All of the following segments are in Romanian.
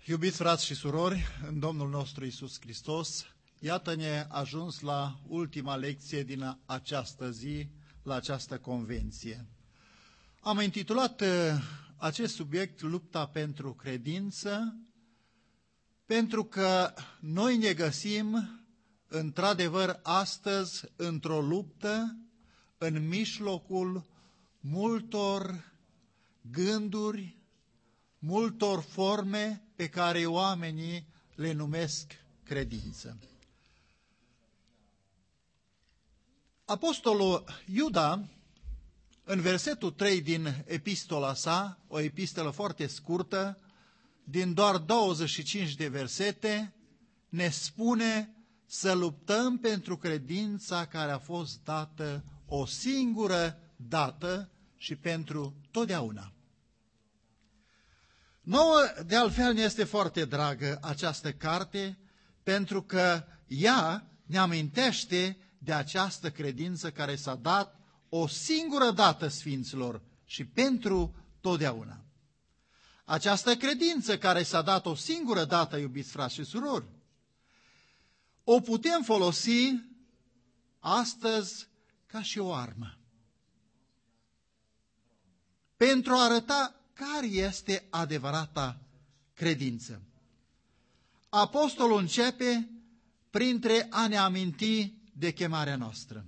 Iubiți frați și surori, în Domnul nostru Iisus Hristos, iată-ne ajuns la ultima lecție din această zi, la această convenție. Am intitulat acest subiect Lupta pentru credință, pentru că noi ne găsim într-adevăr astăzi într-o luptă în mijlocul multor gânduri, multor forme pe care oamenii le numesc credință. Apostolul Iuda, în versetul 3 din epistola sa, o epistolă foarte scurtă, din doar 25 de versete, ne spune să luptăm pentru credința care a fost dată o singură dată și pentru totdeauna. Nouă, de altfel, ne este foarte dragă această carte, pentru că ea ne amintește de această credință care s-a dat o singură dată sfinților și pentru totdeauna. Această credință care s-a dat o singură dată, iubiți frați și surori, o putem folosi astăzi ca și o armă pentru a arăta care este adevărata credință. Apostolul începe printre a ne aminti de chemarea noastră.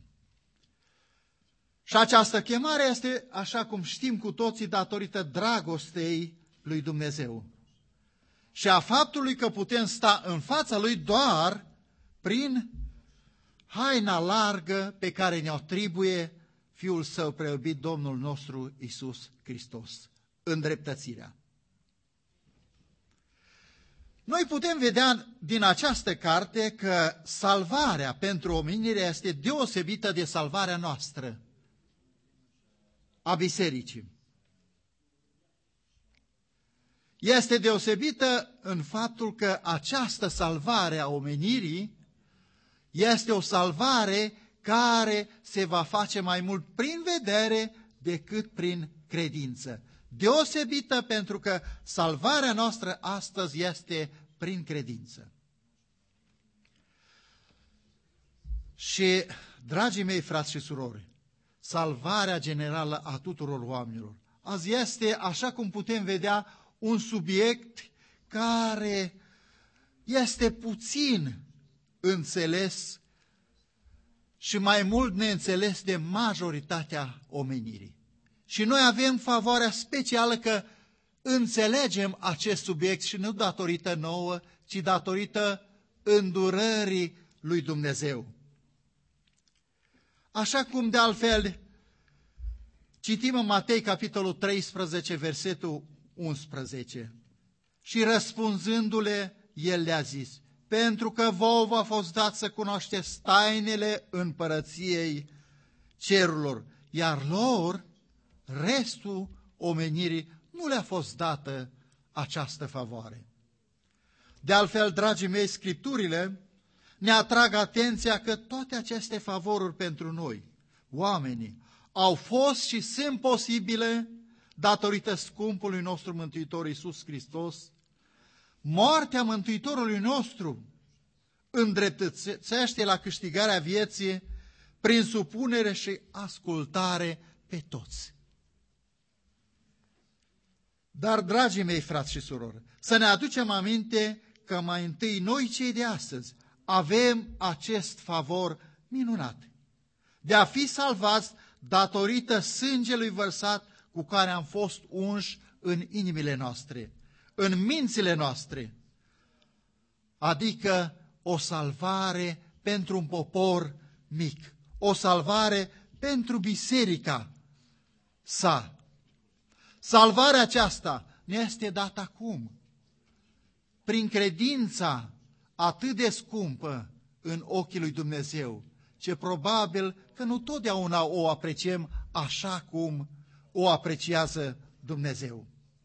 Și această chemare este, așa cum știm cu toții, datorită dragostei lui Dumnezeu și a faptului că putem sta în fața lui doar prin haina largă pe care ne-o atribuie Fiul Său preiubit, Domnul nostru Iisus Hristos, îndreptățirea. Noi putem vedea din această carte că salvarea pentru omenire este deosebită de salvarea noastră, a bisericii. Este deosebită în faptul că această salvare a omenirii este o salvare care se va face mai mult prin vedere decât prin credință. Deosebită pentru că salvarea noastră astăzi este prin credință. Și, dragii mei frați și surori, salvarea generală a tuturor oamenilor azi este, așa cum putem vedea, un subiect care este puțin înțeles și mai mult neînțeles de majoritatea omenirii. Și noi avem favoarea specială că înțelegem acest subiect și nu datorită nouă, ci datorită îndurării lui Dumnezeu. Așa cum de altfel citim în Matei, capitolul 13, versetul 11. Și răspunzându-le, el le-a zis: pentru că vouă v-a fost dat să cunoașteți tainele împărăției cerurilor, iar lor, restul omenirii, nu le-a fost dată această favoare. De altfel, dragii mei, Scripturile ne atrag atenția că toate aceste favoruri pentru noi, oamenii, au fost și sunt posibile datorită scumpului nostru Mântuitor Iisus Hristos. Moartea Mântuitorului nostru îndreptățește la câștigarea vieții prin supunere și ascultare pe toți. Dar, dragii mei frați și surori, să ne aducem aminte că mai întâi noi cei de astăzi avem acest favor minunat de a fi salvați datorită sângelui vărsat cu care am fost unși în inimile noastre, în mințile noastre, adică o salvare pentru un popor mic, o salvare pentru biserica sa. Salvarea aceasta ne este dată acum, prin credința atât de scumpă în ochii lui Dumnezeu, ce probabil că nu totdeauna o apreciem așa cum o apreciază Dumnezeu.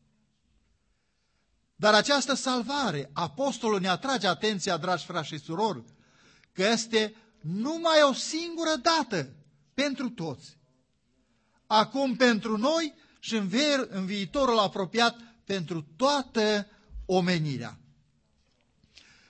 Dar această salvare, apostolul ne atrage atenția, dragi frați și surori, că este numai o singură dată pentru toți. Acum pentru noi și în viitorul apropiat pentru toată omenirea.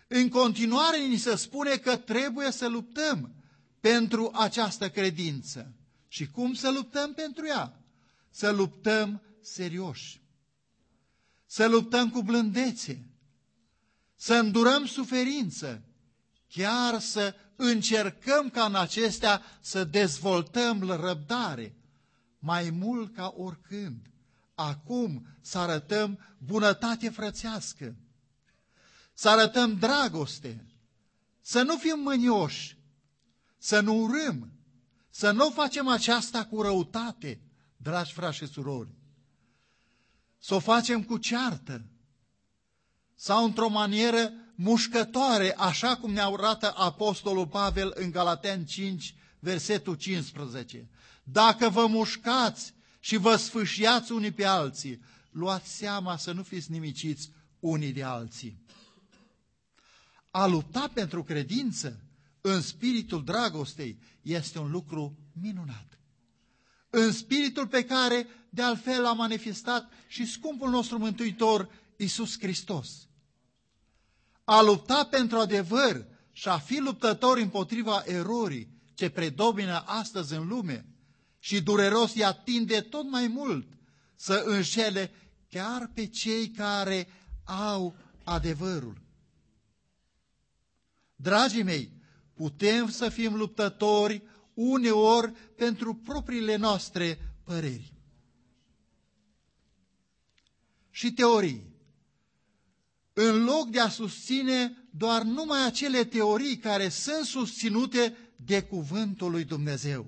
În continuare ni se spune că trebuie să luptăm pentru această credință. Și cum să luptăm pentru ea? Să luptăm serioși, să luptăm cu blândețe, să îndurăm suferință, chiar să încercăm ca în acestea să dezvoltăm răbdare, mai mult ca oricând. Acum să arătăm bunătate frățească, să arătăm dragoste, să nu fim mânioși, să nu urâm, să nu facem aceasta cu răutate, dragi frați și surori, să o facem cu ceartă sau într-o manieră mușcătoare, așa cum ne arată Apostolul Pavel în Galateni 5, versetul 15. Dacă vă mușcați și vă sfâșiați unii pe alții, luați seama să nu fiți nimiciți unii de alții. A lupta pentru credință în spiritul dragostei este un lucru minunat. În spiritul pe care de altfel l-a manifestat și scumpul nostru Mântuitor Iisus Hristos. A lupta pentru adevăr și a fi luptător împotriva erorii ce predomină astăzi în lume și dureros ea tinde tot mai mult să înșele chiar pe cei care au adevărul. Dragii mei, putem să fim luptători uneori pentru propriile noastre păreri și teorii, în loc de a susține doar numai acele teorii care sunt susținute de cuvântul lui Dumnezeu.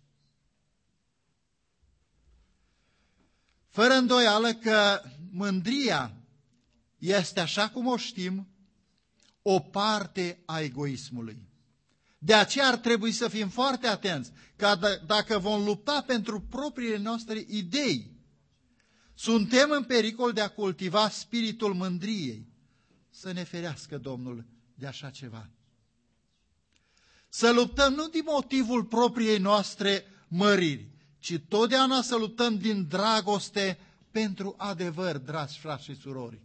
Fără îndoială că mândria este, așa cum o știm, o parte a egoismului. De aceea ar trebui să fim foarte atenți, că dacă vom lupta pentru propriile noastre idei, suntem în pericol de a cultiva spiritul mândriei. Să ne ferească Domnul de așa ceva. Să luptăm nu din motivul propriei noastre măriri, ci totdeauna să luptăm din dragoste pentru adevăr, dragi frați și surori.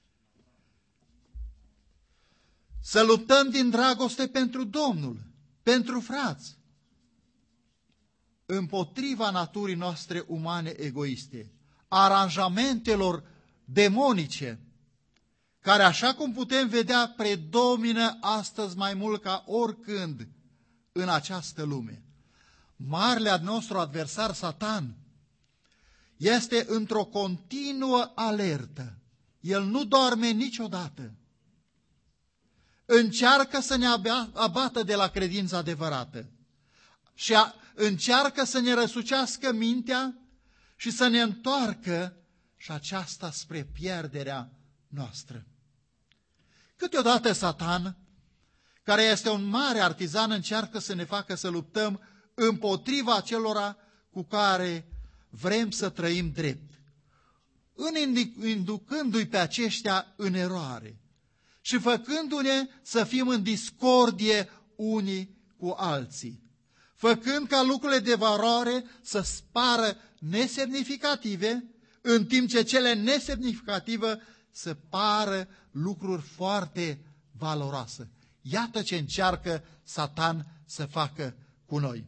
Să luptăm din dragoste pentru Domnul, pentru frați, împotriva naturii noastre umane egoiste, aranjamentelor demonice, care, așa cum putem vedea, predomină astăzi mai mult ca oricând în această lume. Marele nostru adversar, Satan, este într-o continuă alertă. El nu doarme niciodată. Încearcă să ne abată de la credința adevărată și încearcă să ne răsucească mintea și să ne întoarcă și aceasta spre pierderea noastră. Câteodată Satan, care este un mare artizan, încearcă să ne facă să luptăm împotriva acelora cu care vrem să trăim drept, inducându-i pe aceștia în eroare și făcându-ne să fim în discordie unii cu alții, făcând ca lucrurile de valoare să pară nesemnificative, în timp ce cele nesemnificative să pară lucruri foarte valoroase. Iată ce încearcă Satan să facă cu noi.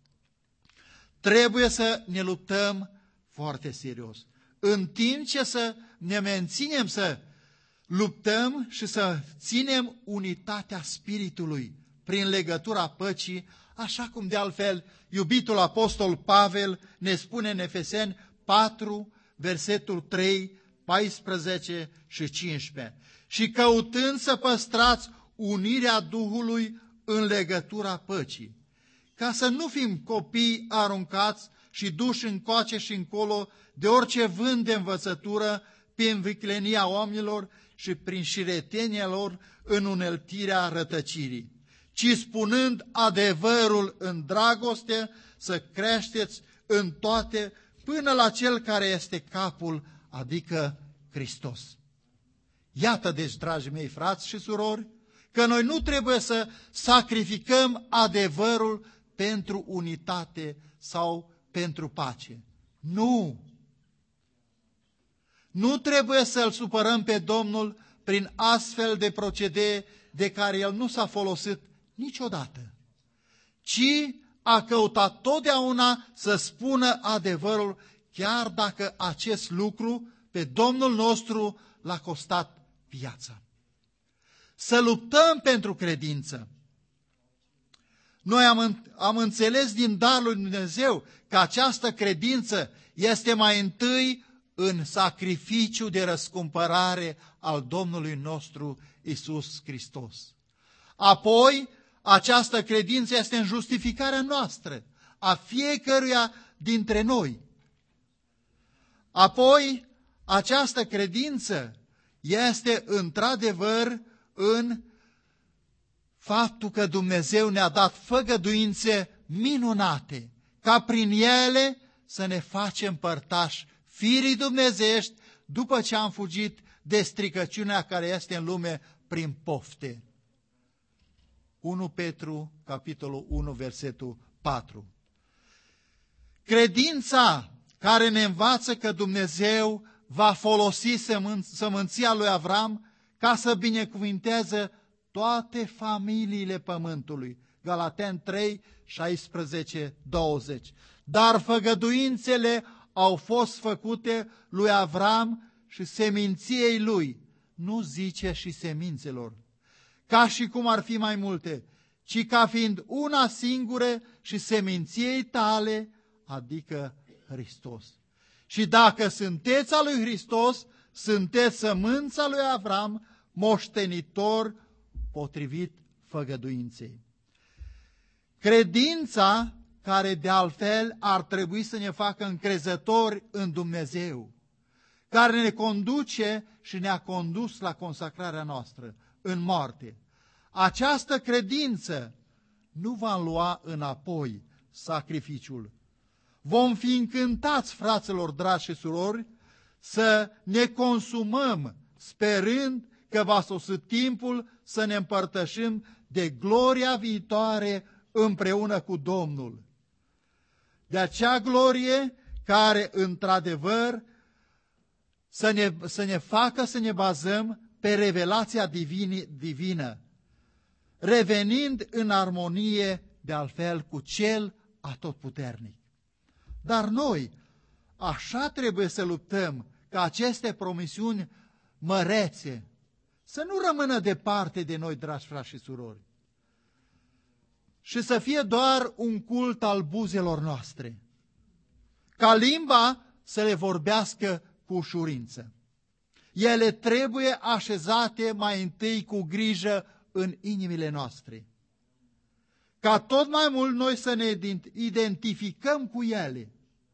Trebuie să ne luptăm foarte serios. În timp ce să ne menținem să luptăm și să ținem unitatea spiritului prin legătura păcii, așa cum de altfel iubitul apostol Pavel ne spune în Efeseni 4, versetul 3, 14 și 15. Și căutând să păstrați unirea Duhului în legătura păcii, ca să nu fim copii aruncați și duși încoace și încolo de orice vânt de învățătură prin viclenia oamenilor și prin șiretenia lor în uneltirea rătăcirii, ci spunând adevărul în dragoste, să creșteți în toate până la Cel care este capul, adică Hristos. Iată deci, dragii mei frați și surori, că noi nu trebuie să sacrificăm adevărul pentru unitate sau pentru pace. Nu! Nu trebuie să-L supărăm pe Domnul prin astfel de procedee de care el nu s-a folosit niciodată, ci a căutat totdeauna să spună adevărul, chiar dacă acest lucru pe Domnul nostru l-a costat viața. Să luptăm pentru credință. Noi am înțeles din darul lui Dumnezeu că această credință este mai întâi în sacrificiu de răscumpărare al Domnului nostru Iisus Hristos. Apoi, această credință este în justificarea noastră, a fiecăruia dintre noi. Apoi, această credință este într-adevăr în faptul că Dumnezeu ne-a dat făgăduințe minunate, ca prin ele să ne facem părtași firii dumnezeiești după ce am fugit de stricăciunea care este în lume prin pofte. 1 Petru, capitolul 1, versetul 4. Credința care ne învață că Dumnezeu va folosi sămânția lui Avram ca să binecuvinteze toate familiile pământului. Galaten 3, 16, 20. Dar făgăduințele au fost făcute lui Avram și seminției lui, nu zice și semințelor, ca și cum ar fi mai multe, ci ca fiind una singură și seminției tale, adică Hristos. Și dacă sunteți al lui Hristos, sunteți sămânța lui Avram, moștenitor potrivit făgăduinței. Credința care de altfel ar trebui să ne facă încrezători în Dumnezeu, care ne conduce și ne-a condus la consacrarea noastră în moarte. Această credință nu va lua înapoi sacrificiul. Vom fi încântați, fraților dragi și surori, să ne consumăm sperând că va sosi timpul să ne împărtășim de gloria viitoare împreună cu Domnul. De acea glorie care, într-adevăr, să ne facă să ne bazăm pe revelația divină, revenind în armonie, de altfel, cu Cel Atotputernic. Dar noi, așa trebuie să luptăm ca aceste promisiuni mărețe să nu rămână departe de noi, dragi frați și surori, și să fie doar un cult al buzelor noastre, ca limba să le vorbească cu ușurință. Ele trebuie așezate mai întâi cu grijă în inimile noastre, ca tot mai mult noi să ne identificăm cu ele.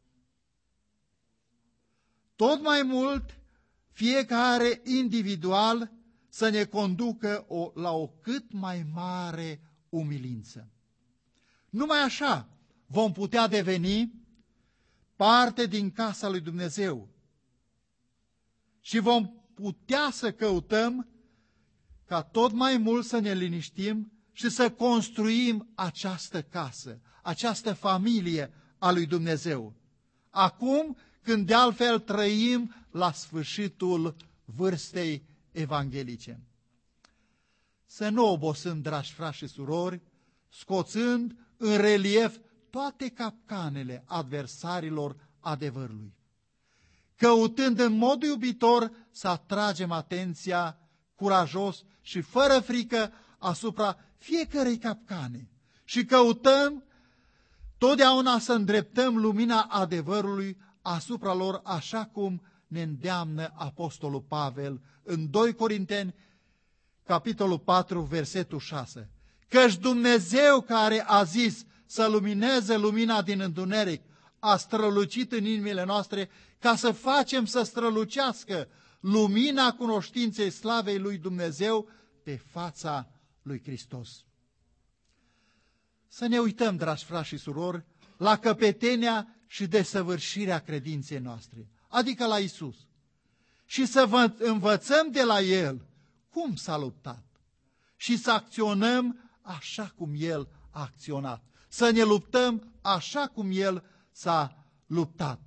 Tot mai mult, fiecare individual să ne conducă la o cât mai mare umilință. Numai așa vom putea deveni parte din casa lui Dumnezeu și vom putea să căutăm ca tot mai mult să ne liniștim și să construim această casă, această familie a lui Dumnezeu. Acum, când de altfel trăim la sfârșitul vârstei evanghelice. Să nu obosim, dragi frați și surori, scoțând în relief toate capcanele adversarilor adevărului, căutând în mod iubitor să atragem atenția curajos și fără frică asupra fiecărei capcane și căutăm totdeauna să îndreptăm lumina adevărului asupra lor, așa cum ne îndeamnă Apostolul Pavel în 2 Corinteni, capitolul 4, versetul 6. Căci Dumnezeu care a zis să lumineze lumina din întuneric, a strălucit în inimile noastre ca să facem să strălucească lumina cunoștinței slavei lui Dumnezeu pe fața lui Hristos. Să ne uităm, dragi frați și surori, la căpetenia și desăvârșirea credinței noastre, adică la Isus, și să învățăm de la El cum s-a luptat și să acționăm așa cum El a acționat, să ne luptăm așa cum El s-a luptat.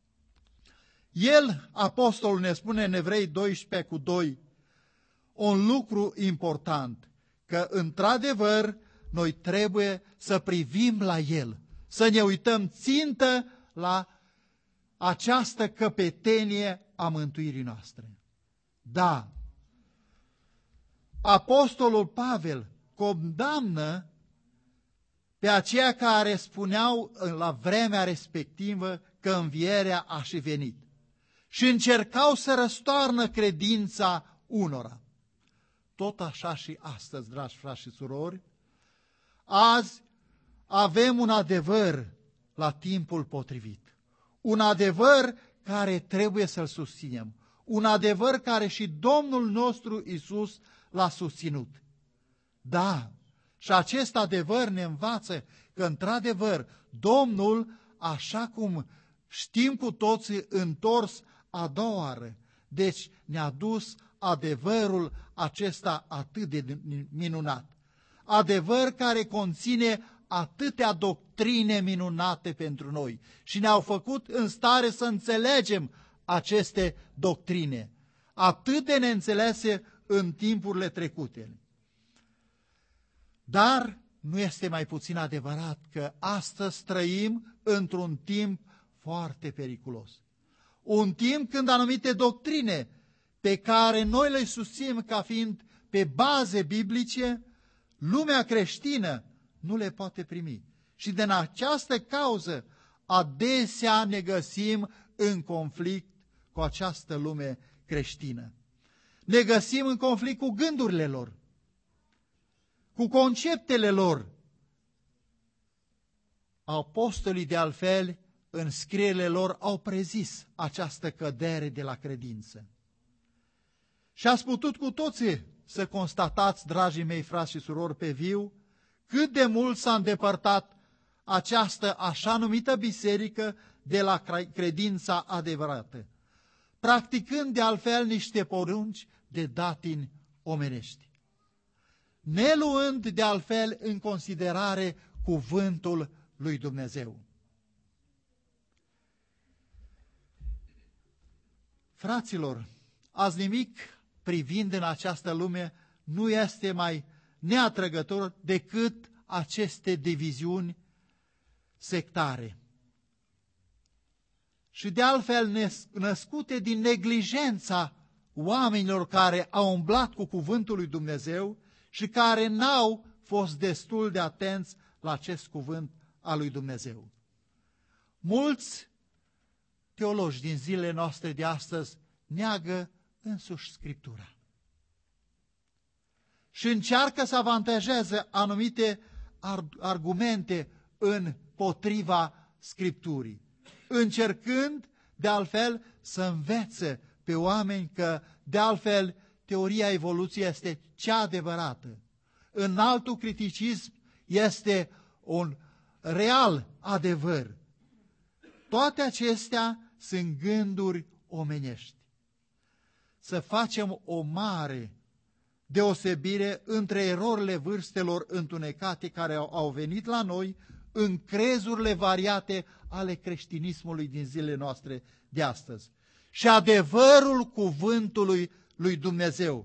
El, apostolul, ne spune în Evrei 12:2, un lucru important, că într-adevăr noi trebuie să privim la El, să ne uităm țintă la această căpetenie a mântuirii noastre. Da, apostolul Pavel condamnă pe aceia care spuneau la vremea respectivă că învierea a și venit și încercau să răstoarnă credința unora. Tot așa și astăzi, dragi frați și surori, azi avem un adevăr la timpul potrivit, un adevăr care trebuie să-l susținem, un adevăr care și Domnul nostru Iisus l-a susținut. Da, și acest adevăr ne învață că, într-adevăr, Domnul, așa cum știm cu toții, întors a doua oară, deci ne-a dus adevărul acesta atât de minunat. Adevăr care conține atâtea doctrine minunate pentru noi și ne-au făcut în stare să înțelegem aceste doctrine, atât de neînțelese în timpurile trecute. Dar nu este mai puțin adevărat că astăzi trăim într-un timp foarte periculos. Un timp când anumite doctrine pe care noi le susținem ca fiind pe baze biblice, lumea creștină nu le poate primi. Și din această cauză adesea ne găsim în conflict cu această lume creștină. Ne găsim în conflict cu gândurile lor, cu conceptele lor. Apostolii, de altfel, în scrierile lor au prezis această cădere de la credință. Și ați putut cu toții să constatați, dragii mei frați și surori, pe viu, cât de mult s-a îndepărtat această așa numită biserică de la credința adevărată, practicând de altfel niște porunci de datini omenești, neluând de altfel în considerare cuvântul lui Dumnezeu. Fraților, azi nimic privind în această lume nu este mai neatrăgător decât aceste diviziuni sectare. Și de altfel născute din neglijența oamenilor care au umblat cu cuvântul lui Dumnezeu și care n-au fost destul de atenți la acest cuvânt al lui Dumnezeu. Mulți teologi din zilele noastre de astăzi neagă însuși Scriptura și încearcă să avantajeze anumite argumente împotriva Scripturii, încercând de altfel să învețe pe oameni că de altfel teoria evoluției este cea adevărată. Înaltul criticism este un real adevăr. Toate acestea sunt gânduri omenești. Să facem o mare deosebire între erorile vârstelor întunecate care au venit la noi în crezurile variate ale creștinismului din zilele noastre de astăzi și adevărul cuvântului lui Dumnezeu,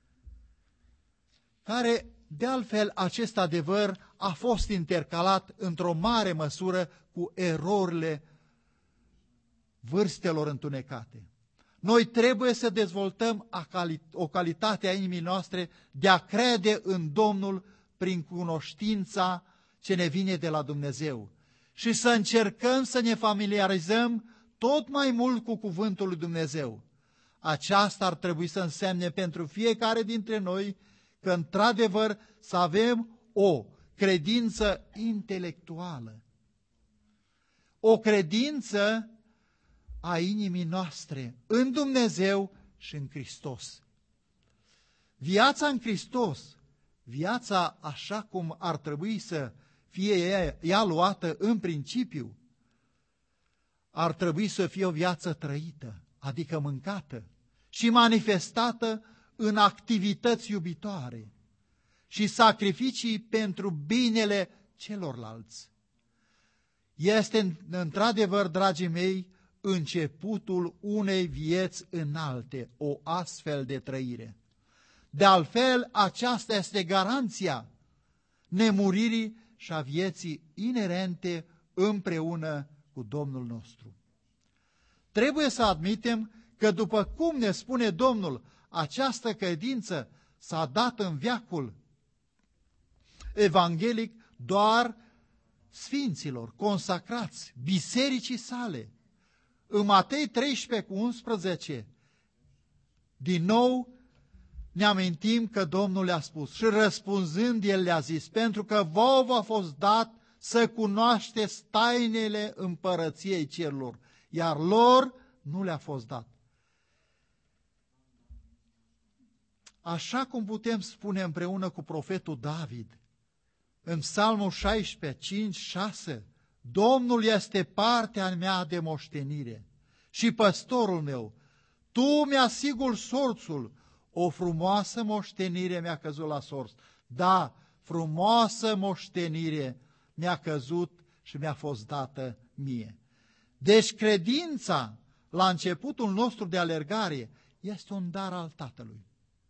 care, de altfel, acest adevăr a fost intercalat într-o mare măsură cu erorile vârstelor întunecate. Noi trebuie să dezvoltăm o calitate a inimii noastre de a crede în Domnul prin cunoștința ce ne vine de la Dumnezeu și să încercăm să ne familiarizăm tot mai mult cu cuvântul lui Dumnezeu. Aceasta ar trebui să însemne pentru fiecare dintre noi că, într-adevăr, să avem o credință intelectuală, o credință a inimii noastre în Dumnezeu și în Hristos. Viața în Hristos, viața așa cum ar trebui să fie ea luată în principiu, ar trebui să fie o viață trăită, adică mâncată și manifestată în activități iubitoare și sacrificii pentru binele celorlalți. Este într-adevăr, dragii mei, începutul unei vieți înalte, o astfel de trăire. De altfel, aceasta este garanția nemuririi și a vieții inerente împreună cu Domnul nostru. Trebuie să admitem că, după cum ne spune Domnul, această credință s-a dat în veacul evanghelic doar sfinților, consacrați, bisericii sale. În Matei 13:11, din nou ne amintim că Domnul le-a spus și răspunzând El le-a zis, pentru că vouă v-a fost dat să cunoașteți tainele împărăției cerurilor, iar lor nu le-a fost dat. Așa cum putem spune împreună cu profetul David, în Psalmul 16, 5, 6, Domnul este partea mea de moștenire și păstorul meu. Tu mi-asiguri sorțul, o frumoasă moștenire mi-a căzut la sorț. Da, frumoasă moștenire mi-a căzut și mi-a fost dată mie. Deci credința la începutul nostru de alergare este un dar al Tatălui,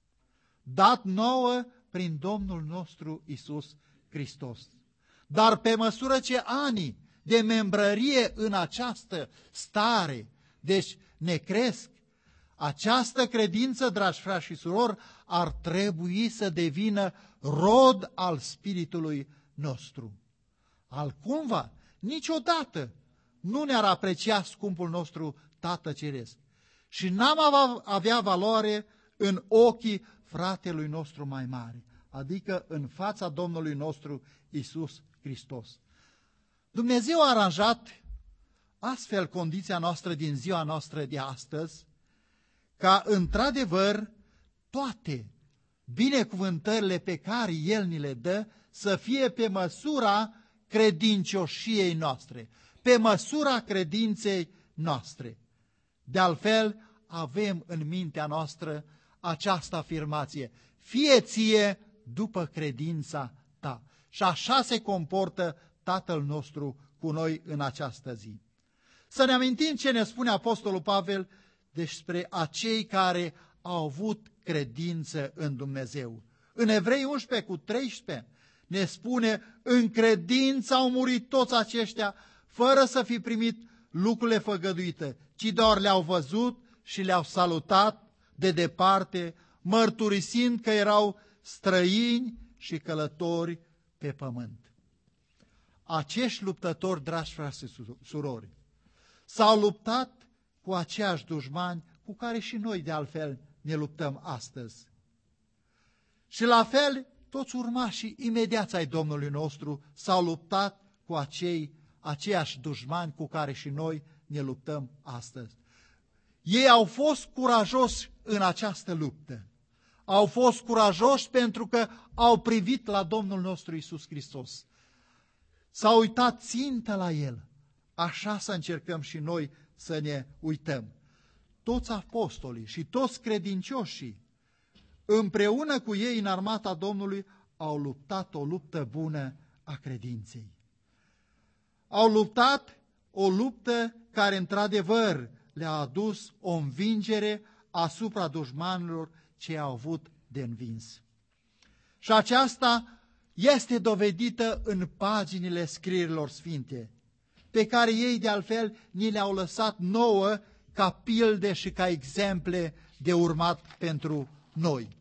dat nouă prin Domnul nostru Iisus Hristos. Dar pe măsură ce anii de membrărie în această stare, deci ne cresc, această credință, dragi frați și surori, ar trebui să devină rod al spiritului nostru. Altcumva, niciodată nu ne-ar aprecia scumpul nostru Tată Ceresc și n-am avea valoare în ochii fratelui nostru mai mare, adică în fața Domnului nostru Iisus Hristos. Dumnezeu a aranjat astfel condiția noastră din ziua noastră de astăzi, ca într-adevăr toate binecuvântările pe care El ni le dă să fie pe măsura credincioșiei noastre, pe măsura credinței noastre. De altfel, avem în mintea noastră această afirmație: fie ție după credința ta. Și așa se comportă Tatăl nostru cu noi în această zi. Să ne amintim ce ne spune Apostolul Pavel despre acei care au avut credință în Dumnezeu. În Evrei 11:13 ne spune: în credință au murit toți aceștia, fără să fi primit lucrurile făgăduite, ci doar le-au văzut și le-au salutat de departe, mărturisind că erau străini și călători pe pământ. Acești luptători, dragi frați și surori, s-au luptat cu aceiași dușmani cu care și noi, de altfel, ne luptăm astăzi. Și la fel, toți urmașii imediați ai Domnului nostru s-au luptat cu aceiași dușmani cu care și noi ne luptăm astăzi. Ei au fost curajoși în această luptă. Au fost curajoși pentru că au privit la Domnul nostru Iisus Hristos. S-au uitat țintă la El. Așa să încercăm și noi să ne uităm. Toți apostolii și toți credincioșii, împreună cu ei în armata Domnului, au luptat o luptă bună a credinței. Au luptat o luptă care, într-adevăr, le-a adus o învingere asupra dușmanilor ce au avut de învins. Și aceasta este dovedită în paginile scrierilor sfinte, pe care ei, de altfel, ni le-au lăsat nouă ca pilde și ca exemple de urmat pentru noi.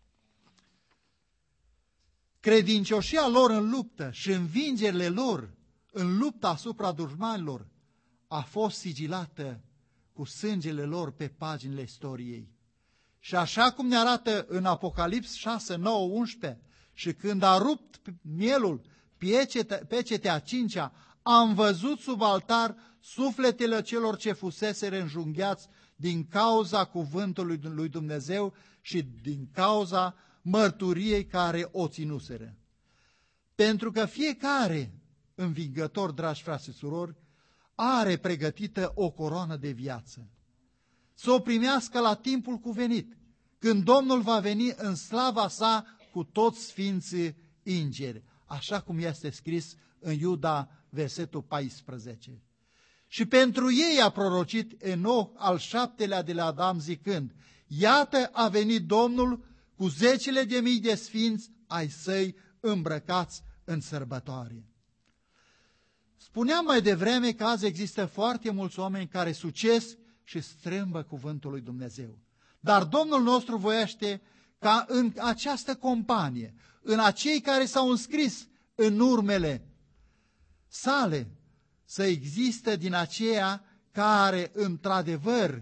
Credincioșia lor în luptă și învingerile lor în lupta asupra dușmanilor a fost sigilată cu sângele lor pe paginile istoriei. Și așa cum ne arată în Apocalips 6, 9, 11, și când a rupt mielul pecetea a cincea, am văzut sub altar sufletele celor ce fuseseră înjunghiați din cauza cuvântului lui Dumnezeu și din cauza mărturiei care o ținuseră. Pentru că fiecare învingător, dragi frați și surori, are pregătită o coroană de viață, să o primească la timpul cuvenit, când Domnul va veni în slava sa cu toți sfinții îngeri, așa cum este scris în Iuda, versetul 14. Și pentru ei a prorocit Enoch, al 7-lea de la Adam, zicând: iată, a venit Domnul cu zecile de mii de sfinți ai săi îmbrăcați în sărbătoare. Spuneam mai devreme că azi există foarte mulți oameni care sucesc și strâmbă cuvântul lui Dumnezeu. Dar Domnul nostru voiește ca în această companie, în acei care s-au înscris în urmele sale, să existe din aceia care într-adevăr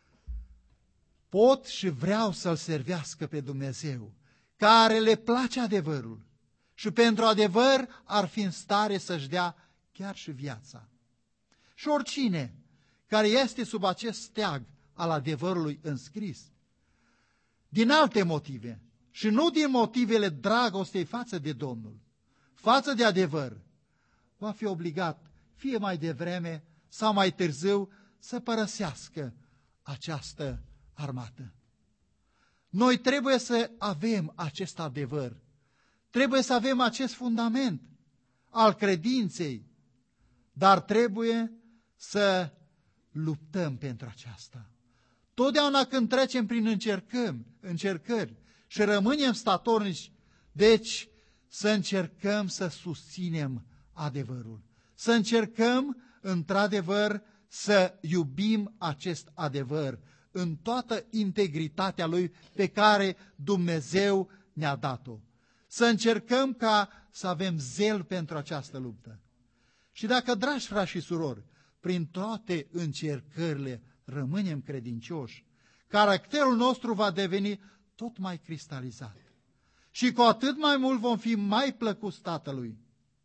pot și vreau să-L servească pe Dumnezeu, care le place adevărul și pentru adevăr ar fi în stare să-și dea chiar și viața. Și oricine care este sub acest steag al adevărului înscris, din alte motive și nu din motivele dragostei față de Domnul, față de adevăr, va fi obligat fie mai devreme sau mai târziu să părăsească această armată. Noi trebuie să avem acest adevăr, trebuie să avem acest fundament al credinței, dar trebuie să luptăm pentru aceasta. Totdeauna când trecem prin încercări și rămânem statornici, deci să încercăm să susținem adevărul. Să încercăm, într-adevăr, să iubim acest adevăr în toată integritatea lui pe care Dumnezeu ne-a dat-o. Să încercăm ca să avem zel pentru această luptă. Și dacă, dragi frați și surori, prin toate încercările rămânem credincioși, caracterul nostru va deveni tot mai cristalizat. Și cu atât mai mult vom fi mai plăcuți Tatălui,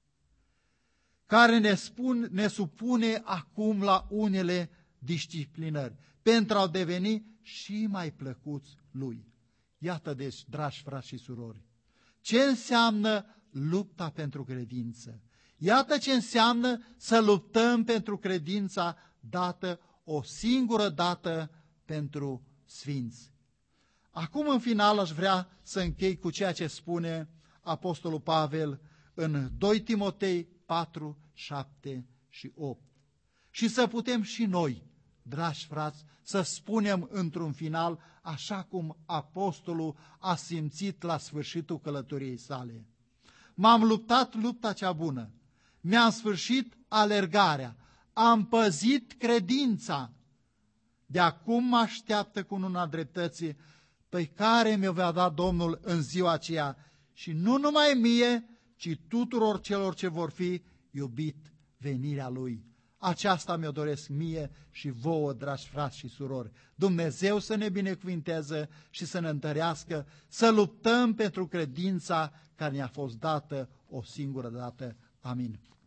care ne supune acum la unele disciplinări, pentru a deveni și mai plăcuți Lui. Iată deci, dragi frați și surori, ce înseamnă lupta pentru credință. Iată ce înseamnă să luptăm pentru credința dată o singură dată pentru sfinți. Acum, în final, aș vrea să închei cu ceea ce spune Apostolul Pavel în 2 Timotei 4, 7 și 8. Și să putem și noi, dragi frați, să spunem într-un final, așa cum apostolul a simțit la sfârșitul călătoriei sale. M-am luptat lupta cea bună, mi-am sfârșit alergarea, am păzit credința. De acum mă așteaptă cununa dreptății pe care mi-o va da Domnul în ziua aceea și nu numai mie, ci tuturor celor ce vor fi iubit venirea Lui. Aceasta mi-o doresc mie și vouă, dragi frați și surori. Dumnezeu să ne binecuvinteze și să ne întărească, să luptăm pentru credința care ne-a fost dată o singură dată. Amin.